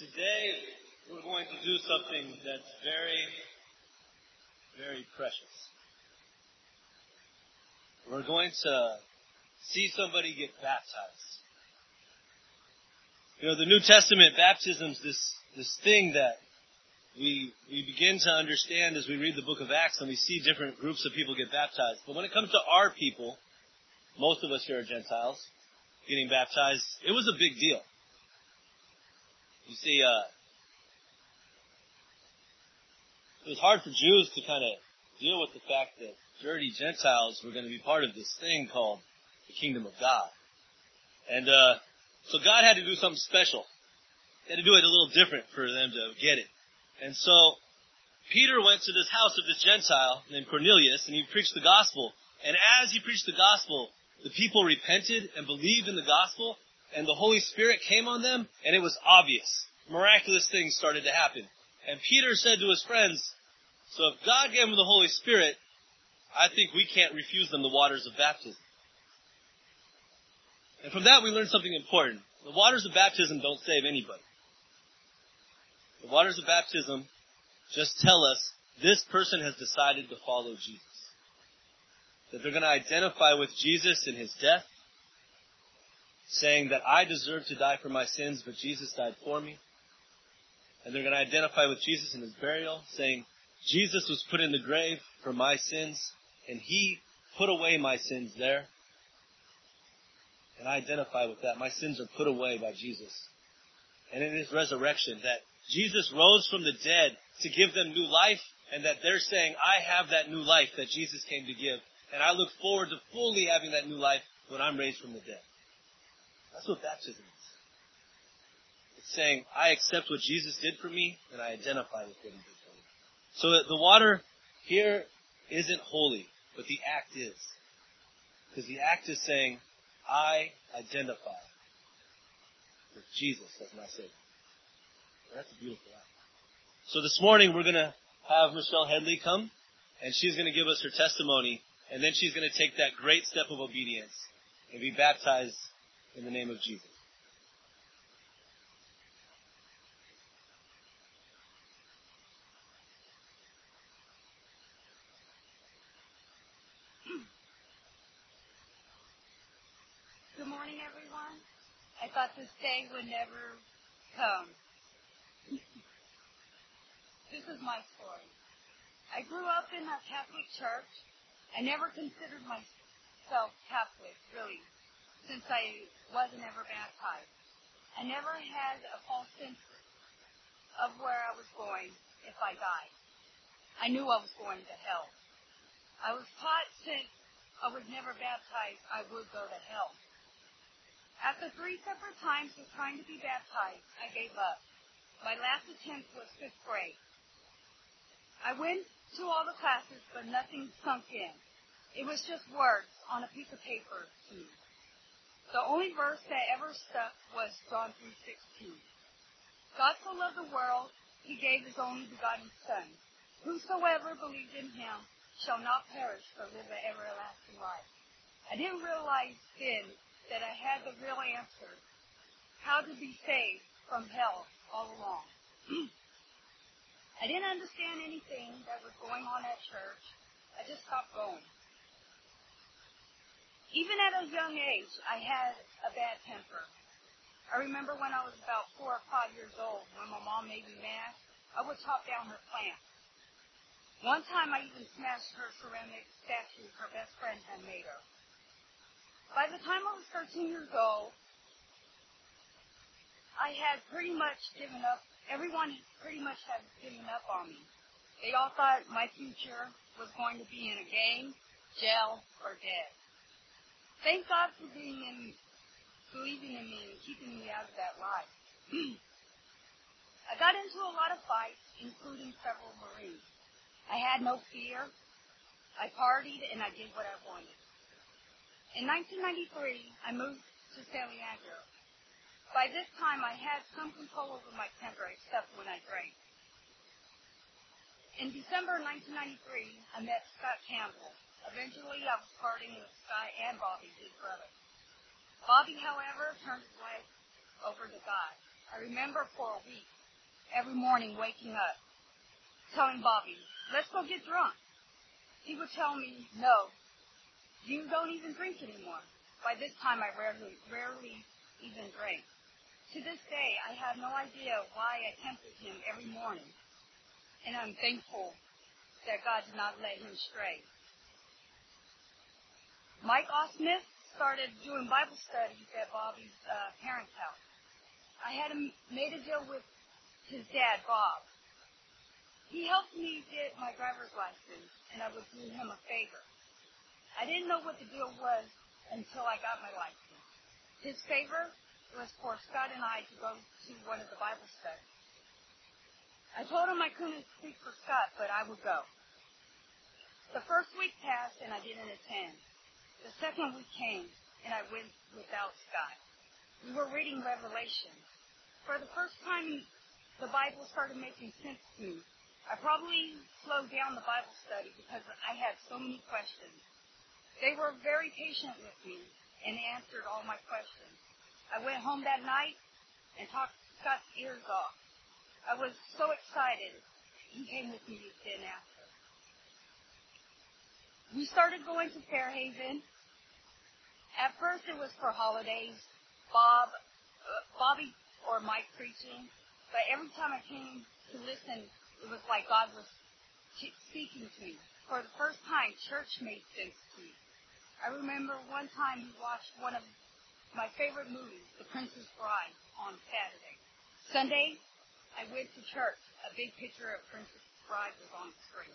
Today, we're going to do something that's very, very precious. We're going to see somebody get baptized. You know, the New Testament baptism's this thing that we begin to understand as we read the book of Acts and we see different groups of people get baptized. But when it comes to our people, most of us here are Gentiles, getting baptized, it was a big deal. You see, it was hard for Jews to kind of deal with the fact that dirty Gentiles were going to be part of this thing called the kingdom of God. And so God had to do something special. He had to do it a little different for them to get it. And so Peter went to this house of this Gentile named Cornelius, and he preached the gospel. And as he preached the gospel, the people repented and believed in the gospel, and the Holy Spirit came on them, and it was obvious. Miraculous things started to happen. And Peter said to his friends, so if God gave them the Holy Spirit, I think we can't refuse them the waters of baptism. And from that we learned something important. The waters of baptism don't save anybody. The waters of baptism just tell us this person has decided to follow Jesus. That they're going to identify with Jesus in his death, saying that I deserve to die for my sins, but Jesus died for me. And they're going to identify with Jesus in his burial, saying Jesus was put in the grave for my sins, and he put away my sins there. And I identify with that. My sins are put away by Jesus. And in his resurrection, that Jesus rose from the dead to give them new life, and that they're saying, I have that new life that Jesus came to give, and I look forward to fully having that new life when I'm raised from the dead. That's what baptism is. It's saying, I accept what Jesus did for me, and I identify with what he did for me. So that the water here isn't holy, but the act is. Because the act is saying, I identify with Jesus as my Savior. That's a beautiful act. So this morning we're going to have Michelle Headley come, and she's going to give us her testimony, and then she's going to take that great step of obedience and be baptized in the name of Jesus. Good morning, everyone. I thought this day would never come. This is my story. I grew up in a Catholic church. I never considered myself Catholic, really, since I wasn't ever baptized. I never had a false sense of where I was going if I died. I knew I was going to hell. I was taught since I was never baptized, I would go to hell. After 3 separate times of trying to be baptized, I gave up. My last attempt was 5th grade. I went to all the classes, but nothing sunk in. It was just words on a piece of paper to me. The only verse that ever stuck was John 3:16. God so loved the world, he gave his only begotten Son. Whosoever believes in him shall not perish but live an everlasting life. I didn't realize then that I had the real answer, how to be saved from hell all along. I didn't understand anything that was going on at church. I just stopped going. Even at a young age, I had a bad temper. I remember when I was about 4 or 5 years old, when my mom made me mad, I would chop down her plant. One time I even smashed her ceramic statue her best friend had made her. By the time I was 13 years old, I had pretty much given up. Everyone pretty much had given up on me. They all thought my future was going to be in a gang, jail, or dead. Thank God for believing in me and keeping me out of that life. I got into a lot of fights, including several Marines. I had no fear. I partied and I did what I wanted. In 1993, I moved to San Leandro. By this time, I had some control over my temper, except when I drank. In December 1993, I met Scott Campbell. Eventually, I was partying with Scott and Bobby, his brother. Bobby, however, turned his life over to God. I remember for a week, every morning waking up, telling Bobby, let's go get drunk. He would tell me, no, you don't even drink anymore. By this time, I rarely even drank. To this day, I have no idea why I tempted him every morning, and I'm thankful that God did not let him stray. Mike Osmith started doing Bible studies at Bobby's parents' house. I had made a deal with his dad, Bob. He helped me get my driver's license, and I would do him a favor. I didn't know what the deal was until I got my license. His favor was for Scott and I to go to one of the Bible studies. I told him I couldn't speak for Scott, but I would go. The first week passed, and I didn't attend. The second week came, and I went without Scott. We were reading Revelation. For the first time, the Bible started making sense to me. I probably slowed down the Bible study because I had so many questions. They were very patient with me and answered all my questions. I went home that night and talked Scott's ears off. I was so excited. He came with me then after. We started going to Fairhaven. At first it was for holidays, Bobby or Mike preaching, but every time I came to listen, it was like God was speaking to me. For the first time, church made sense to me. I remember one time we watched one of my favorite movies, The Princess Bride, on Saturday. Sunday, I went to church. A big picture of Princess Bride was on the screen.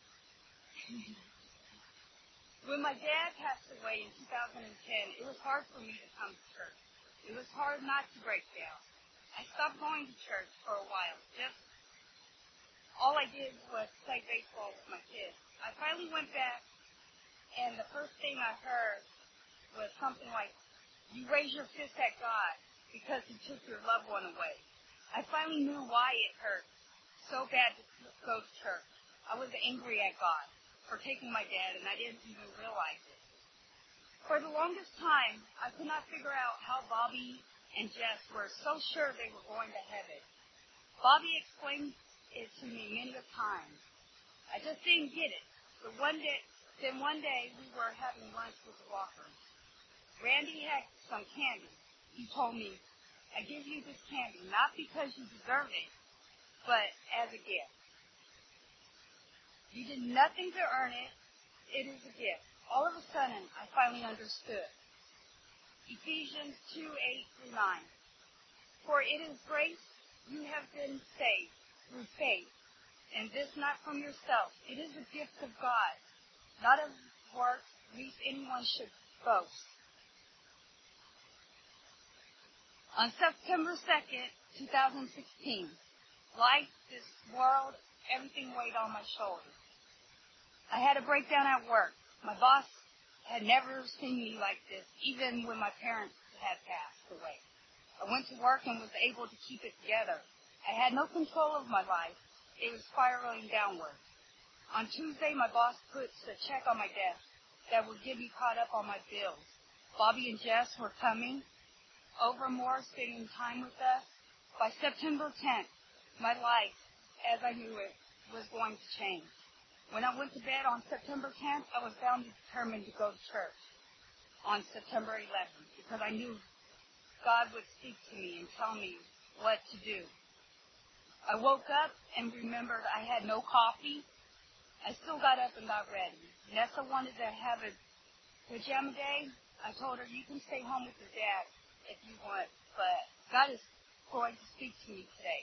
When my dad passed away in 2010, it was hard for me to come to church. It was hard not to break down. I stopped going to church for a while. All I did was play baseball with my kids. I finally went back, and the first thing I heard was something like, you raise your fist at God because he took your loved one away. I finally knew why it hurt so bad to go to church. I was angry at God for taking my dad, and I didn't even realize it. For the longest time, I could not figure out how Bobby and Jess were so sure they were going to heaven. Bobby explained it to me many a times. I just didn't get it. But one day we were having lunch with the Walkers. Randy had some candy. He told me, I give you this candy not because you deserve it, but as a gift. You did nothing to earn it. It is a gift. All of a sudden, I finally understood. Ephesians 2:8-9. For it is grace you have been saved through faith, and this not from yourself. It is a gift of God, not of works, lest anyone should boast. On September 2nd, 2016, life, this world, everything weighed on my shoulders. I had a breakdown at work. My boss had never seen me like this, even when my parents had passed away. I went to work and was able to keep it together. I had no control of my life. It was spiraling downward. On Tuesday, my boss puts a check on my desk that would get me caught up on my bills. Bobby and Jess were coming over more, spending time with us. By September 10th, my life, as I knew it, was going to change. When I went to bed on September 10th, I was bound and determined to go to church on September 11th because I knew God would speak to me and tell me what to do. I woke up and remembered I had no coffee. I still got up and got ready. Nessa wanted to have a pajama day. I told her, you can stay home with your dad if you want, but God is going to speak to me today.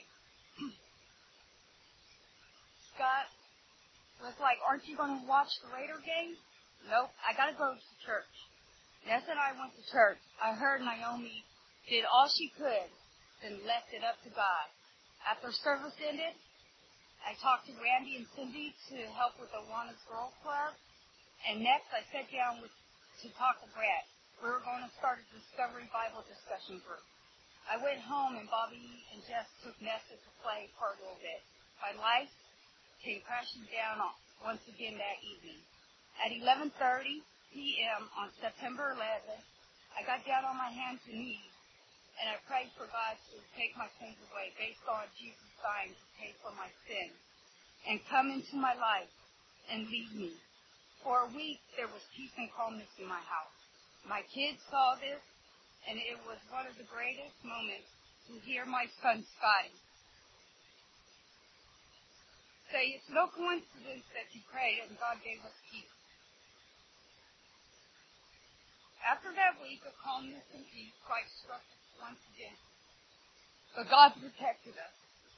Scott was like, aren't you going to watch the Raider game? Nope, I got to go to church. Nessa and I went to church. I heard Naomi did all she could, then left it up to God. After service ended, I talked to Randy and Cindy to help with the Awanas Girl Club. And next, I sat down to talk to Brad. We were going to start a Discovery Bible discussion group. I went home, and Bobby and Jess took Nessa to play for a little bit. My life came crashing down once again that evening. At 11:30 p.m. on September 11th, I got down on my hands and knees And I prayed for God to take my sins away based on Jesus dying to pay for my sins and come into my life and lead me. For a week, there was peace and calmness in my house. My kids saw this, and it was one of the greatest moments to hear my son, Scotty, say, it's no coincidence that you prayed and God gave us peace. After that week of calmness and peace, Christ struck us once again. But God protected us.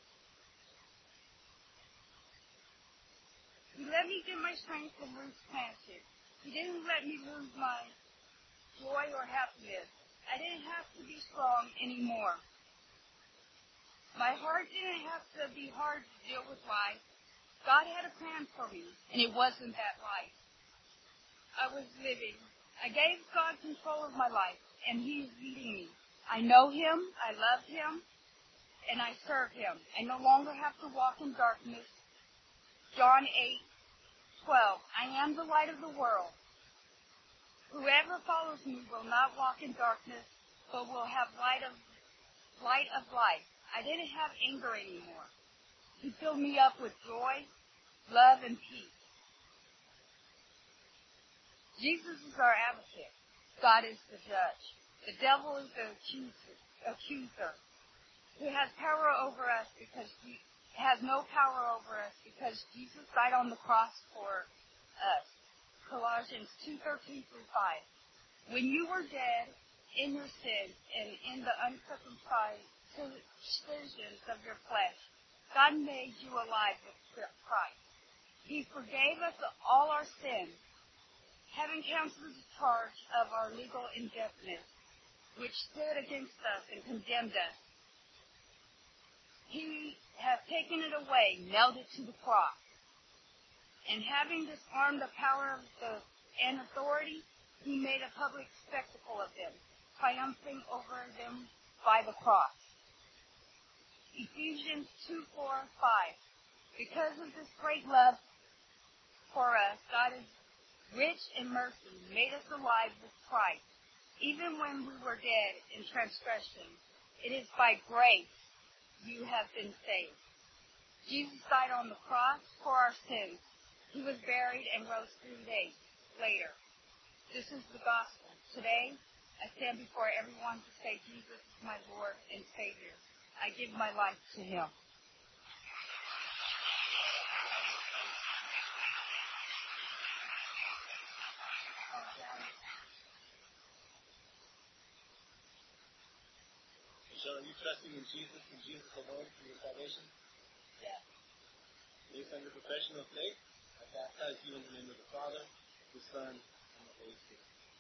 He let me get my strength from roots planted. He didn't let me lose my joy or happiness. I didn't have to be strong anymore. My heart didn't have to be hard to deal with life. God had a plan for me, and it wasn't that life. I was living. I gave God control of my life, and He is leading me. I know Him, I love Him, and I serve Him. I no longer have to walk in darkness. John 8:12. I am the light of the world. Whoever follows me will not walk in darkness, but will have light of life. I didn't have anger anymore. He filled me up with joy, love, and peace. Jesus is our advocate. God is the judge. The devil is the accuser who has power over us because he has no power over us because Jesus died on the cross for us. Colossians 2:13-5. When you were dead in your sins and in the uncircumcised decisions of your flesh, God made you alive with Christ. He forgave us all our sins, having canceled the charge of our legal indebtedness, which stood against us and condemned us. He has taken it away, nailed it to the cross. And having disarmed the power and authority, He made a public spectacle of them, triumphing over them by the cross. Ephesians 2:4-5. Because of this great love for us, God is rich in mercy, made us alive with Christ, even when we were dead in transgression. It is by grace you have been saved. Jesus died on the cross for our sins. He was buried and rose 3 days later. This is the gospel. Today, I stand before everyone to say Jesus is my Lord and Savior. I give my life to Him. Michelle, are you trusting in Jesus and Jesus alone for your salvation? Yes. Based on your profession of faith, I baptize you in the name of the Father, the Son, and the Holy Spirit.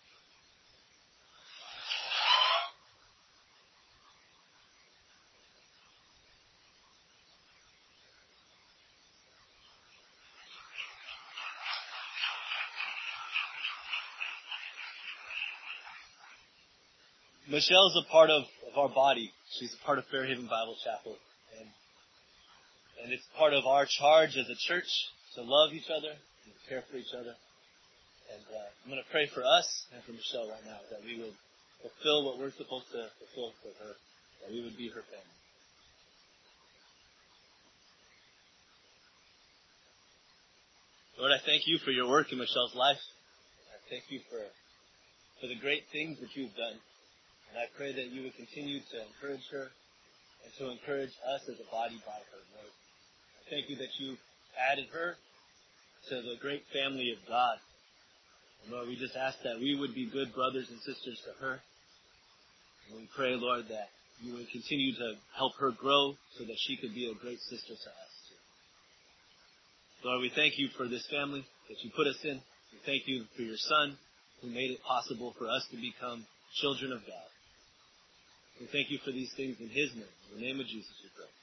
Michelle is a part of our body. She's a part of Fairhaven Bible Chapel. And it's part of our charge as a church to love each other and to care for each other. And I'm going to pray for us and for Michelle right now that we would fulfill what we're supposed to fulfill for her, that we would be her family. Lord, I thank you for your work in Michelle's life. I thank you for the great things that you've done. And I pray that you would continue to encourage her and to encourage us as a body by her, Lord. I thank you that you added her to the great family of God. And Lord, we just ask that we would be good brothers and sisters to her. And we pray, Lord, that you would continue to help her grow so that she could be a great sister to us too. Lord, we thank you for this family that you put us in. We thank you for your Son who made it possible for us to become children of God. We thank you for these things in His name. In the name of Jesus we pray.